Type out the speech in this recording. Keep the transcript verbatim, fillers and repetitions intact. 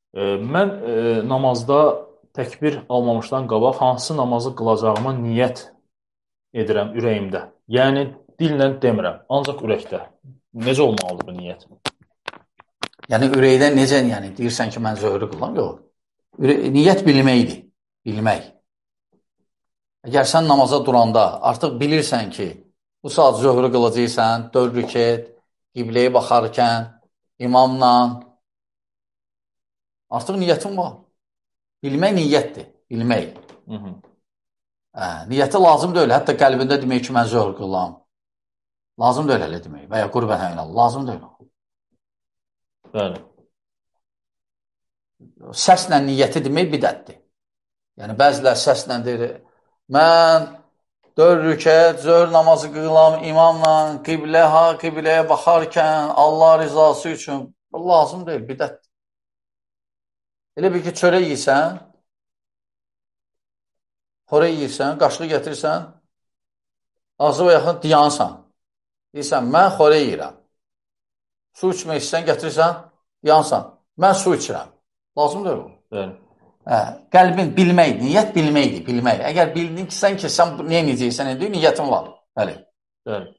E, mən e, namazda təkbir almamışdan qabaq hansı namazı qılacağıma niyyət edirəm ürəyimdə. Yəni dillə demirəm, ancaq ürəkdə. Necə olmalıdır bu niyyət? Yəni ürəkdən necə, yəni deyirsən ki, mən zöhrü qılam? Yox. Ürə niyyət bilməkdir. Bilmək. Əgər sən namaza duranda artıq bilirsən ki, bu saat zöhrü qılacaqsan, dörd rükət, qibləyə baxarkən, imamla, artıq niyyətin var. Bilmək niyyətdir. Bilmək. Hı -hı. Hə, niyyəti lazım deyil. Hətta qəlbində demək ki, mən zöhr qılam. Lazım deyil elə demək. Və ya qurbən həmin Allah. Lazım deyil. Bəli. Səslə niyyəti demək bidətdir. Yəni, bəzilər səslə deyir, mən dörd rükət zöhr namazı qılam imamla, qiblə ha, qibləyə baxarkən, Allah rizası üçün. Lazım deyil, bidətdir. Elə bir ki, çörək yiyirsən, xorək yiyirsən, qaşıq gətirirsən, ağzı və yaxın diyansan. Deyirsən, mən xorək yiyirəm. Su içmək istəyən gətirirsən, diyansan. Mən su içirəm. Lazım deyil o. Bəli. Hə, qəlbin bilmək, niyyət bilməkdir, bilmək. Əgər bildin ki, sən ki, sən nə edəcəksən, niyyətin var. Bəli. Bəli.